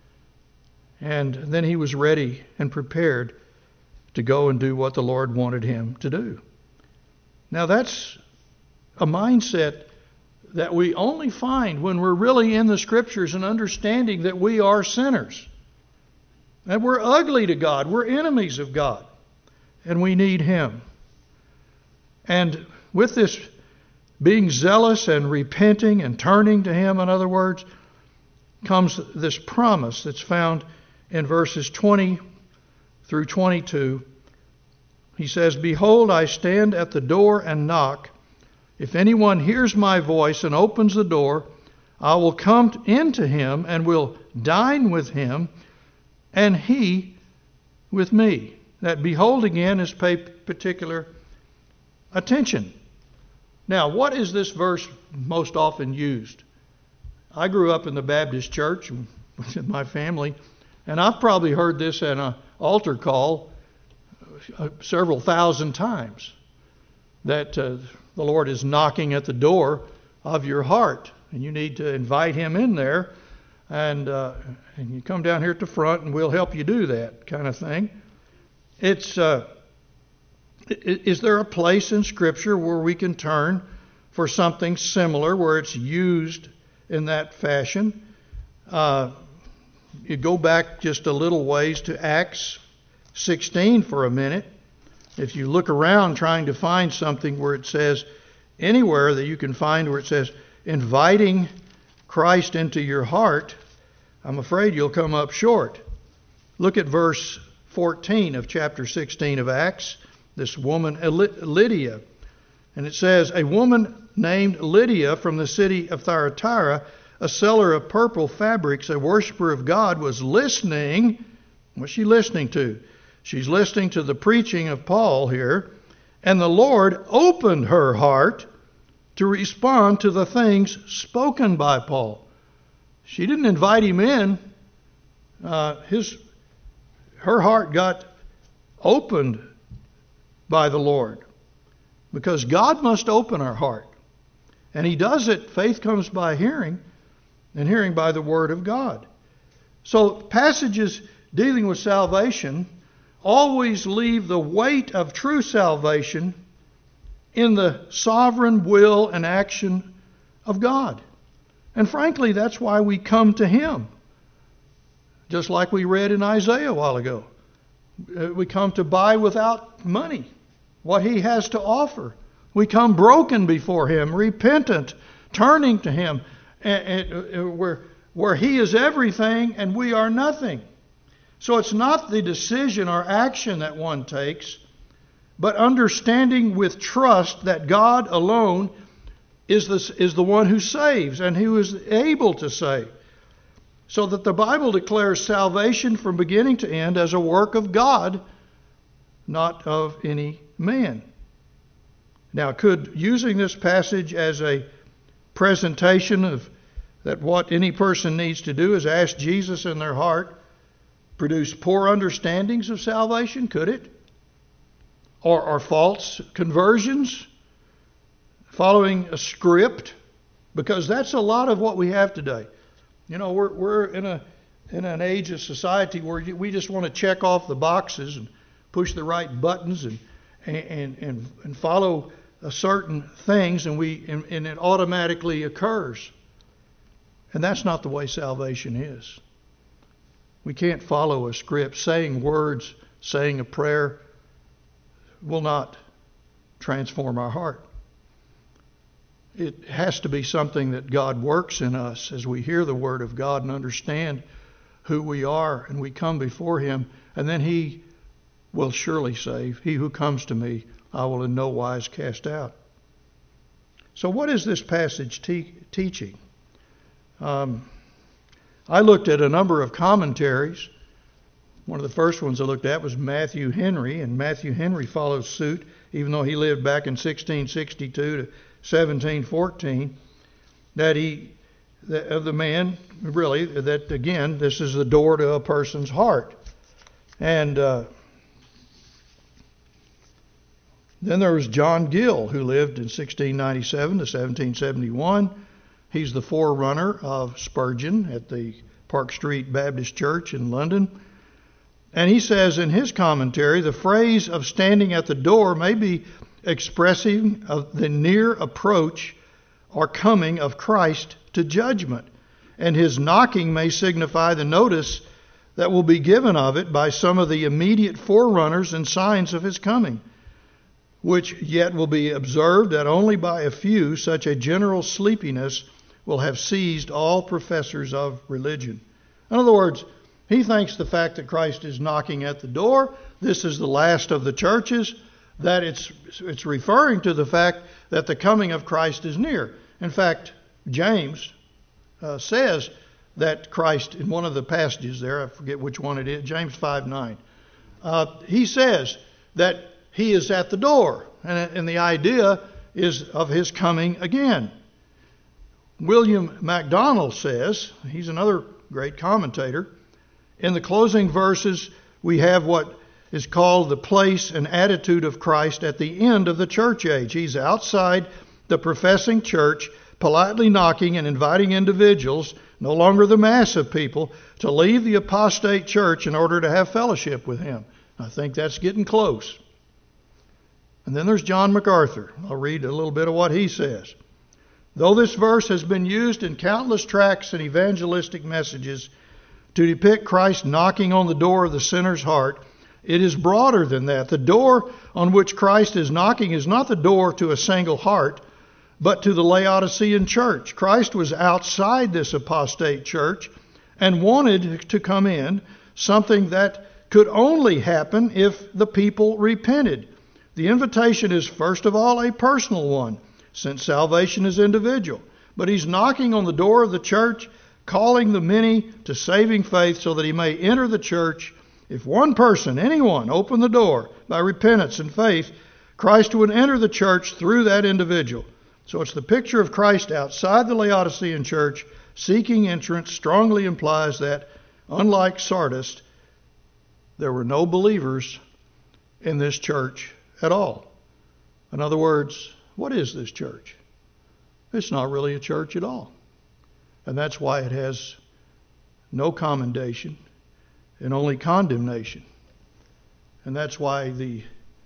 And then he was ready and prepared to go and do what the Lord wanted him to do. Now that's a mindset that we only find when we're really in the Scriptures and understanding that we are sinners. That we're ugly to God. We're enemies of God. And we need Him. And with this being zealous and repenting and turning to Him, in other words, comes this promise that's found in verses twenty through twenty-two. He says, "Behold, I stand at the door and knock. If anyone hears my voice and opens the door, I will come into him and will dine with him, and he with me." That behold again is pay particular attention. Now, what is this verse most often used? I grew up in the Baptist church with my family, and I've probably heard this at an altar call several thousand times, that uh, the Lord is knocking at the door of your heart, and you need to invite Him in there, and uh, and you come down here at the front, and we'll help you do that kind of thing. It's uh, is there a place in Scripture where we can turn for something similar, where it's used in that fashion? Uh, you go back just a little ways to Acts sixteen for a minute. If you look around trying to find something where it says, anywhere that you can find where it says inviting Christ into your heart, I'm afraid you'll come up short. Look at verse fourteen of chapter sixteen of Acts. This woman Lydia, and it says, "A woman named Lydia from the city of Thyatira, a seller of purple fabrics, a worshiper of God, was listening." What's she listening to? She's listening to the preaching of Paul here. "And the Lord opened her heart to respond to the things spoken by Paul." She didn't invite him in. Uh, his, her heart got opened by the Lord, because God must open our heart. And He does it. Faith comes by hearing, and hearing by the Word of God. So passages dealing with salvation always leave the weight of true salvation in the sovereign will and action of God. And frankly, that's why we come to Him. Just like we read in Isaiah a while ago. We come to buy without money what He has to offer. We come broken before Him, repentant, turning to Him, and, and, where, where He is everything and we are nothing. So it's not the decision or action that one takes, but understanding with trust that God alone is the, is the one who saves and who is able to save. So that the Bible declares salvation from beginning to end as a work of God, not of any man. Now, could using this passage as a presentation of that what any person needs to do is ask Jesus in their heart produce poor understandings of salvation? Could it? Or, or false conversions? Following a script? Because that's a lot of what we have today. You know, we're we're in a in an age of society where we just want to check off the boxes and push the right buttons and and and, and follow uh, certain things and we and, and it automatically occurs. And that's not the way salvation is. We can't follow a script. Saying words, saying a prayer will not transform our heart. It has to be something that God works in us as we hear the Word of God and understand who we are, and we come before Him, and then He will surely save. He who comes to me, I will in no wise cast out. So what is this passage te- teaching? Um, I looked at a number of commentaries. One of the first ones I looked at was Matthew Henry, and Matthew Henry follows suit, even though he lived back in sixteen sixty-two to seventeen fourteen, that he, of the man, really, that again, this is the door to a person's heart. And uh, then there was John Gill, who lived in sixteen ninety-seven to seventeen seventy-one. He's the forerunner of Spurgeon at the Park Street Baptist Church in London. And he says in his commentary, the phrase of standing at the door may be expressing of the near approach or coming of Christ to judgment, and his knocking may signify the notice that will be given of it by some of the immediate forerunners and signs of his coming, which yet will be observed that only by a few such a general sleepiness will have seized all professors of religion. In other words, he thinks the fact that Christ is knocking at the door, this is the last of the churches, that it's it's referring to the fact that the coming of Christ is near. In fact, James uh, says that Christ, in one of the passages there, I forget which one it is, James five nine, uh, he says that he is at the door, and, and the idea is of his coming again. William MacDonald says, he's another great commentator, in the closing verses we have what is called the place and attitude of Christ at the end of the church age. He's outside the professing church, politely knocking and inviting individuals, no longer the mass of people, to leave the apostate church in order to have fellowship with him. I think that's getting close. And then there's John MacArthur. I'll read a little bit of what he says. Though this verse has been used in countless tracts and evangelistic messages to depict Christ knocking on the door of the sinner's heart, it is broader than that. The door on which Christ is knocking is not the door to a single heart, but to the Laodicean church. Christ was outside this apostate church and wanted to come in, something that could only happen if the people repented. The invitation is first of all a personal one, since salvation is individual. But he's knocking on the door of the church, calling the many to saving faith so that he may enter the church. If one person, anyone, opened the door by repentance and faith, Christ would enter the church through that individual. So it's the picture of Christ outside the Laodicean church seeking entrance strongly implies that, unlike Sardis, there were no believers in this church at all. In other words, what is this church? It's not really a church at all. And that's why it has no commendation and only condemnation. And that's why the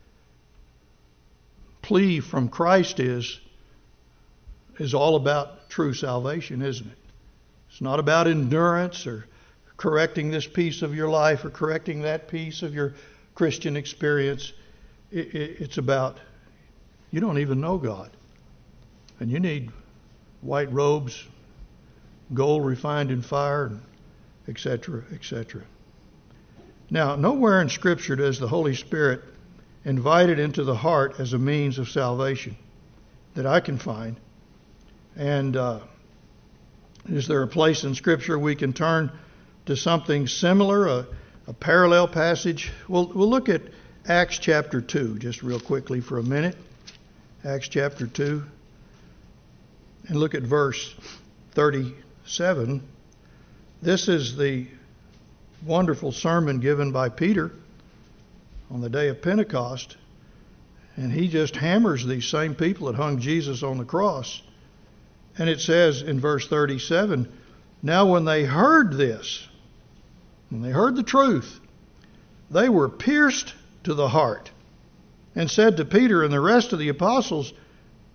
plea from Christ is, is all about true salvation, isn't it? It's not about endurance or correcting this piece of your life or correcting that piece of your Christian experience. It, it, it's about, you don't even know God. And you need white robes, gold refined in fire, et cetera, et cetera. Now, nowhere in Scripture does the Holy Spirit invite it into the heart as a means of salvation that I can find. And uh, is there a place in Scripture we can turn to something similar, a, a parallel passage? We'll, we'll look at Acts chapter two, just real quickly for a minute. Acts chapter two. And look at verse thirty-seven. This is the wonderful sermon given by Peter on the day of Pentecost. And he just hammers these same people that hung Jesus on the cross. And it says in verse thirty-seven, now when they heard this, when they heard the truth, they were pierced to the heart and said to Peter and the rest of the apostles,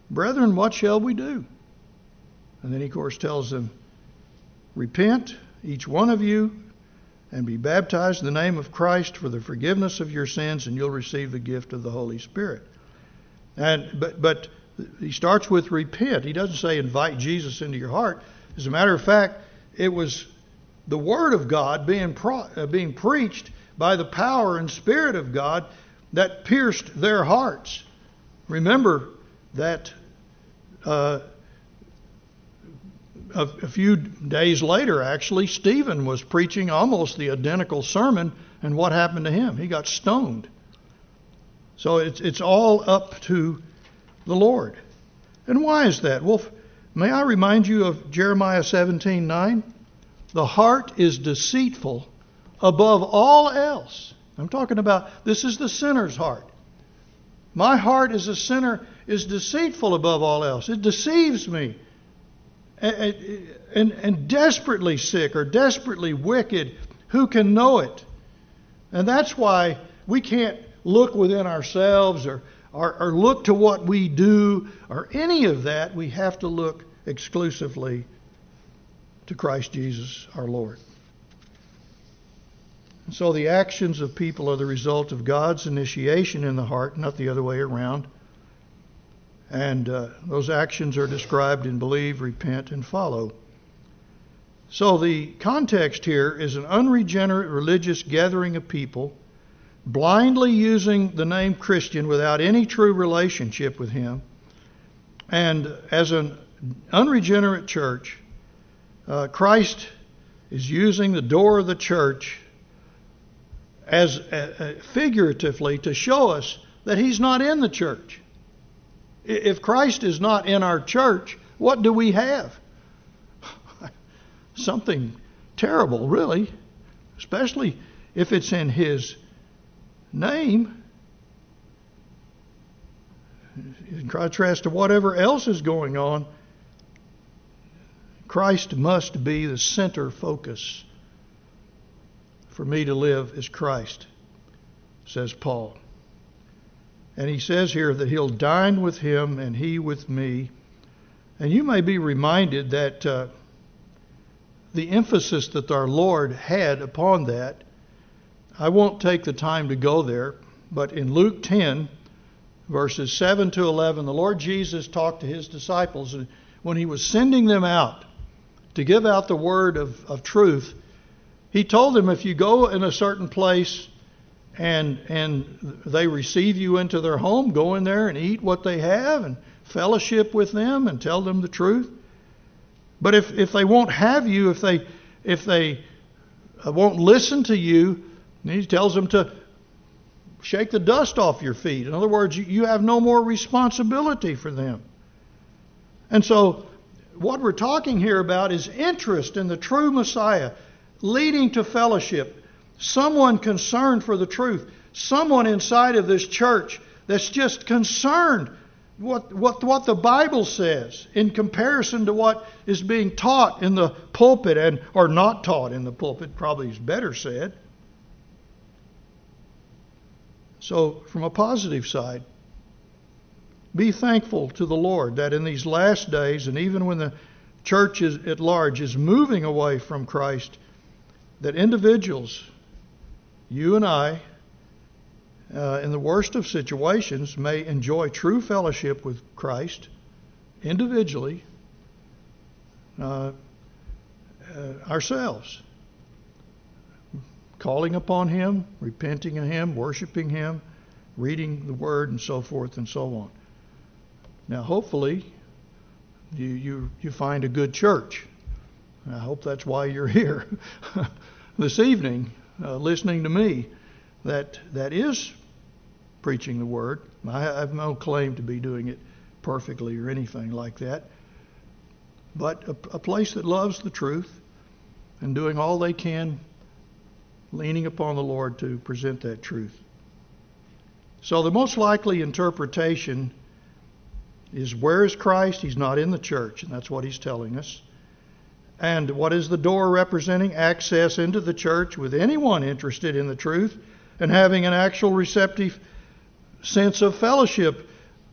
brethren, what shall we do? And then he, of course, tells them, repent, each one of you, and be baptized in the name of Christ for the forgiveness of your sins, and you'll receive the gift of the Holy Spirit. And but but he starts with repent. He doesn't say invite Jesus into your heart. As a matter of fact, it was the Word of God being pro, uh, being preached by the power and Spirit of God that pierced their hearts. Remember that uh, a, a few days later, actually, Stephen was preaching almost the identical sermon, and what happened to him? He got stoned. So it's it's all up to the Lord. And why is that? Well, may I remind you of Jeremiah seventeen nine? The heart is deceitful above all else. I'm talking about, this is the sinner's heart. My heart as a sinner is deceitful above all else. It deceives me. And, and, and desperately sick or desperately wicked. Who can know it? And that's why we can't look within ourselves or, or, or look to what we do or any of that. We have to look exclusively to Christ Jesus our Lord. And so the actions of people are the result of God's initiation in the heart, not the other way around. And uh, those actions are described in believe, repent, and follow. So the context here is an unregenerate religious gathering of people blindly using the name Christian without any true relationship with Him. And as an unregenerate church, uh, Christ is using the door of the church as uh, figuratively to show us that He's not in the church. If Christ is not in our church, what do we have? Something terrible, really, especially if it's in His name. In contrast to whatever else is going on, Christ must be the center focus. For me to live is Christ, says Paul. And he says here that he'll dine with him and he with me. And you may be reminded that uh, the emphasis that our Lord had upon that, I won't take the time to go there, but in Luke ten, verses seven to eleven, the Lord Jesus talked to His disciples, and when He was sending them out to give out the word of, of truth, He told them, if you go in a certain place and and they receive you into their home, go in there and eat what they have and fellowship with them and tell them the truth. But if, if they won't have you, if they if they won't listen to you, He tells them to shake the dust off your feet. In other words, you have no more responsibility for them. And so what we're talking here about is interest in the true Messiah, leading to fellowship. Someone concerned for the truth. Someone inside of this church that's just concerned what what what the Bible says in comparison to what is being taught in the pulpit, and or not taught in the pulpit, probably is better said. So from a positive side, be thankful to the Lord that in these last days, and even when the church is, at large is moving away from Christ, that individuals, you and I, uh, in the worst of situations, may enjoy true fellowship with Christ individually, uh, uh, ourselves, calling upon Him, repenting of Him, worshiping Him, reading the Word, and so forth and so on. Now, hopefully, you you, you find a good church. I hope that's why you're here this evening, uh, listening to me, that that is preaching the Word. I have no claim to be doing it perfectly or anything like that, but a, a place that loves the truth and doing all they can, leaning upon the Lord to present that truth. So the most likely interpretation is, where is Christ? He's not in the church, and that's what He's telling us. And what is the door representing? Access into the church with anyone interested in the truth and having an actual receptive sense of fellowship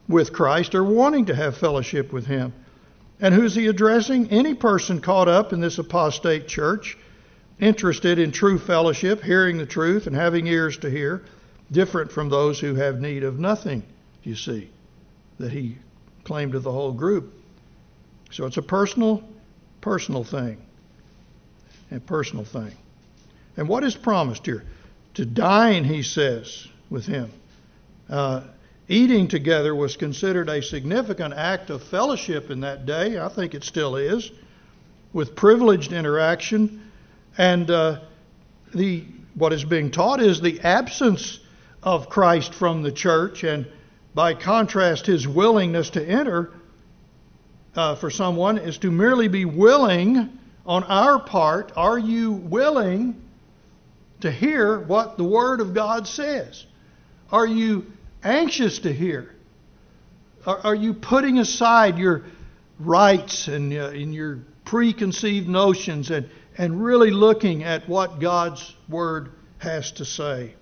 with Christ or wanting to have fellowship with him. And who's he addressing? Any person caught up in this apostate church, interested in true fellowship, hearing the truth and having ears to hear, different from those who have need of nothing, you see, that he claimed to the whole group. So it's a personal, personal thing. A personal thing. And what is promised here? To dine, he says, with him. Uh, eating together was considered a significant act of fellowship in that day. I think it still is, with privileged interaction. And uh, the what is being taught is the absence of Christ from the church, and by contrast, his willingness to enter uh, for someone is to merely be willing on our part. Are you willing to hear what the Word of God says? Are you anxious to hear? Are, are you putting aside your rights and, uh, and your preconceived notions and, and really looking at what God's Word has to say?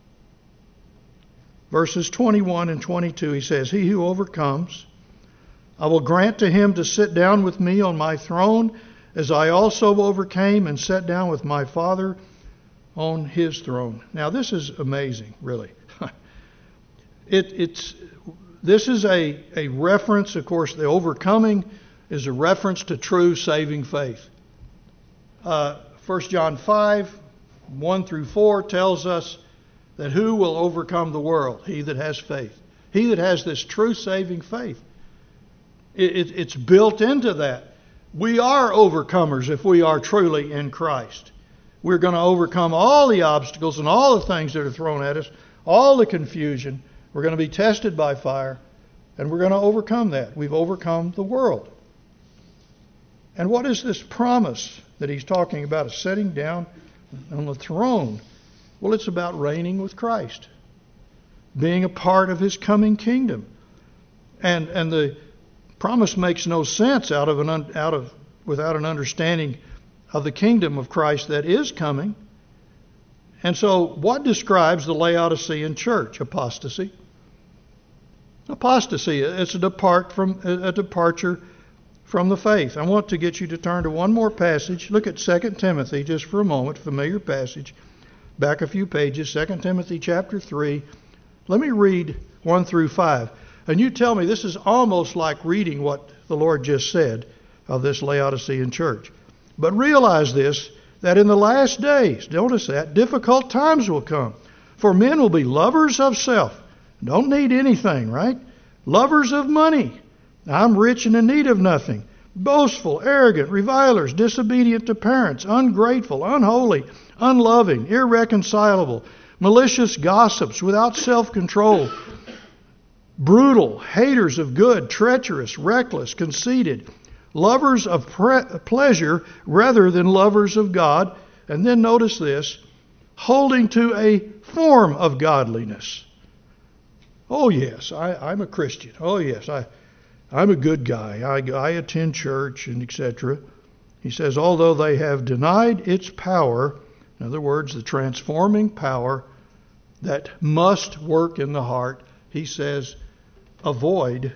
Verses twenty-one and twenty-two, he says, "He who overcomes, I will grant to him to sit down with me on my throne, as I also overcame and sat down with my Father on his throne." Now this is amazing, really. it, it's this is a, a reference, of course, the overcoming is a reference to true saving faith. Uh, First John five, one through four tells us that who will overcome the world? He that has faith. He that has this true saving faith. It, it, it's built into that. We are overcomers if we are truly in Christ. We're going to overcome all the obstacles and all the things that are thrown at us, all the confusion. We're going to be tested by fire, and we're going to overcome that. We've overcome the world. And what is this promise that he's talking about? A sitting down on the throne. Well, it's about reigning with Christ, being a part of his coming kingdom. And and the promise makes no sense out of an un, out of without an understanding of the kingdom of Christ that is coming. And so what describes the Laodicean church? Apostasy. Apostasy. It's a depart from a departure from the faith. I want to get you to turn to one more passage. Look at Second Timothy just for a moment, familiar passage. Back a few pages, Second Timothy chapter three. Let me read one through five. And you tell me, this is almost like reading what the Lord just said of this Laodicean church. But realize this, that in the last days, notice that, difficult times will come. For men will be lovers of self. Don't need anything, right? Lovers of money. I'm rich and in need of nothing. Boastful, arrogant, revilers, disobedient to parents, ungrateful, unholy, unloving, irreconcilable, malicious gossips, without self-control, brutal, haters of good, treacherous, reckless, conceited, lovers of pre- pleasure rather than lovers of God. And then notice this, holding to a form of godliness. Oh yes, I, I'm a Christian. Oh yes, I, I'm a good guy. I, I attend church and et cetera. He says, although they have denied its power, in other words, the transforming power that must work in the heart, he says, avoid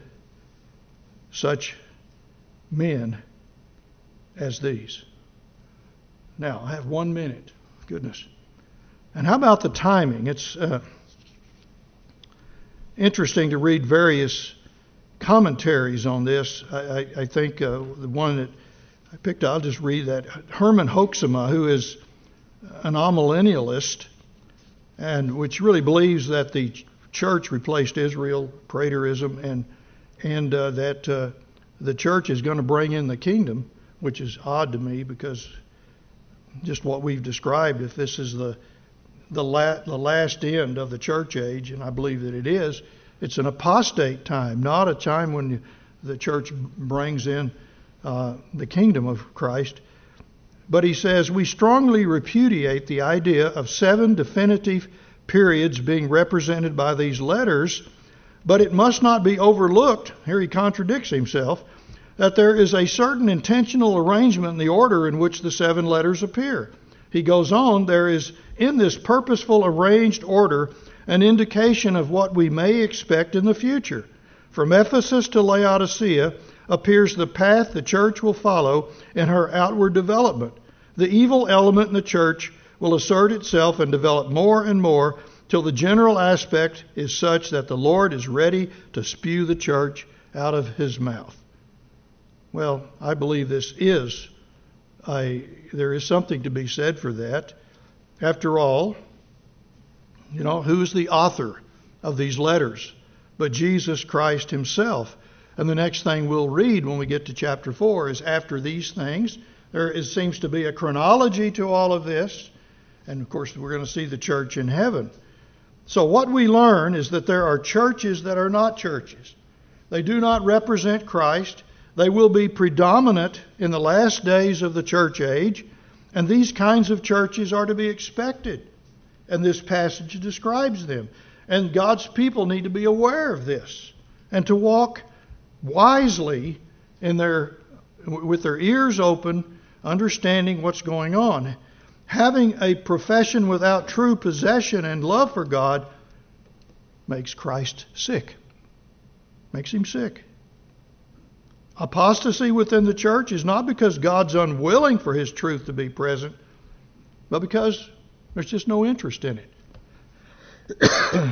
such men as these. Now, I have one minute. Goodness. And how about the timing? It's uh, interesting to read various commentaries on this. I, I, I think uh, the one that I picked, I'll just read that. Herman Hoeksema, who is an amillennialist, and which really believes that the church replaced Israel, preterism, and and uh, that uh, the church is going to bring in the kingdom, which is odd to me because just what we've described, if this is the the, la- the last end of the church age, and I believe that it is, it's an apostate time, not a time when the church brings in uh, the kingdom of Christ. But he says, we strongly repudiate the idea of seven definitive periods being represented by these letters, but it must not be overlooked, here he contradicts himself, that there is a certain intentional arrangement in the order in which the seven letters appear. He goes on, there is in this purposeful arranged order an indication of what we may expect in the future. From Ephesus to Laodicea appears the path the church will follow in her outward development. The evil element in the church will assert itself and develop more and more till the general aspect is such that the Lord is ready to spew the church out of his mouth. Well, I believe this is a, there is something to be said for that. After all, you know, who's the author of these letters but Jesus Christ himself? And the next thing we'll read when we get to chapter four is after these things. There is, seems to be a chronology to all of this. And of course, we're going to see the church in heaven. So what we learn is that there are churches that are not churches. They do not represent Christ. They will be predominant in the last days of the church age. And these kinds of churches are to be expected. And this passage describes them. And God's people need to be aware of this and to walk wisely in their, with their ears open, understanding what's going on. Having a profession without true possession and love for God makes Christ sick. Makes him sick. Apostasy within the church is not because God's unwilling for his truth to be present, but because there's just no interest in it.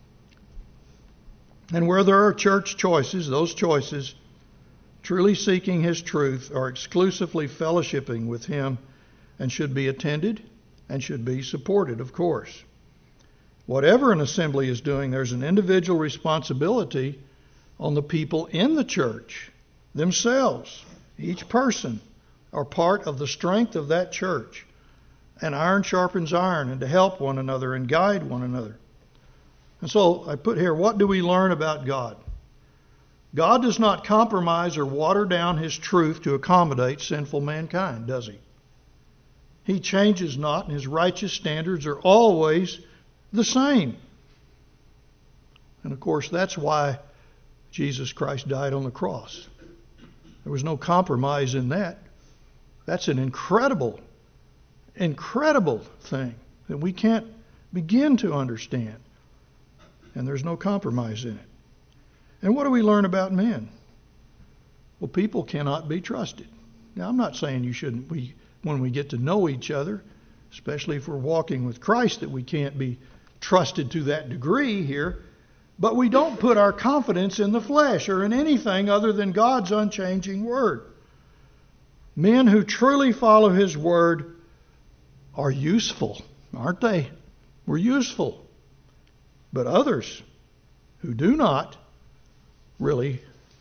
And where there are church choices, those choices, truly seeking his truth, are exclusively fellowshipping with him and should be attended and should be supported, of course. Whatever an assembly is doing, there's an individual responsibility on the people in the church themselves. Each person are part of the strength of that church. And iron sharpens iron, and to help one another and guide one another. And so I put here, what do we learn about God? God does not compromise or water down his truth to accommodate sinful mankind, does he? He changes not, and his righteous standards are always the same. And of course, that's why Jesus Christ died on the cross. There was no compromise in that. That's an incredible, incredible thing that we can't begin to understand. And there's no compromise in it. And what do we learn about men? Well, people cannot be trusted. Now, I'm not saying you shouldn't, we, when we get to know each other, especially if we're walking with Christ, that we can't be trusted to that degree here. But we don't put our confidence in the flesh or in anything other than God's unchanging word. Men who truly follow his word are useful, aren't they? We're useful. But others who do not, really,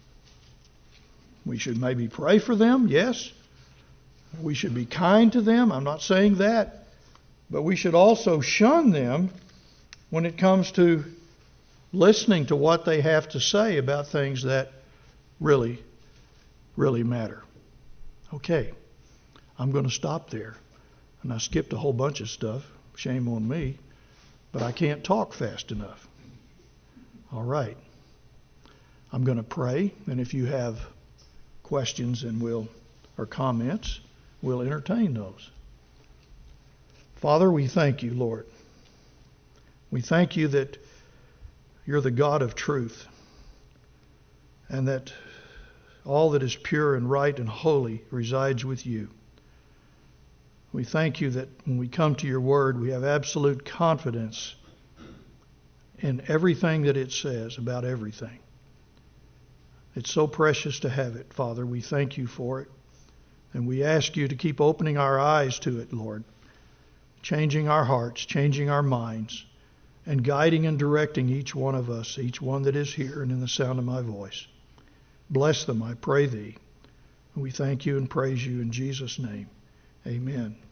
we should maybe pray for them, yes. We should be kind to them, I'm not saying that. But we should also shun them when it comes to listening to what they have to say about things that really, really matter. Okay, I'm going to stop there. And I skipped a whole bunch of stuff. Shame on me. But I can't talk fast enough. All right. I'm going to pray, and if you have questions and we'll, or comments, we'll entertain those. Father, we thank you, Lord. We thank you that you're the God of truth, and that all that is pure and right and holy resides with you. We thank you that when we come to your word, we have absolute confidence in everything that it says about everything. It's so precious to have it, Father. We thank you for it. And we ask you to keep opening our eyes to it, Lord. Changing our hearts, changing our minds, and guiding and directing each one of us, each one that is here and in the sound of my voice. Bless them, I pray thee. We thank you and praise you in Jesus' name. Amen.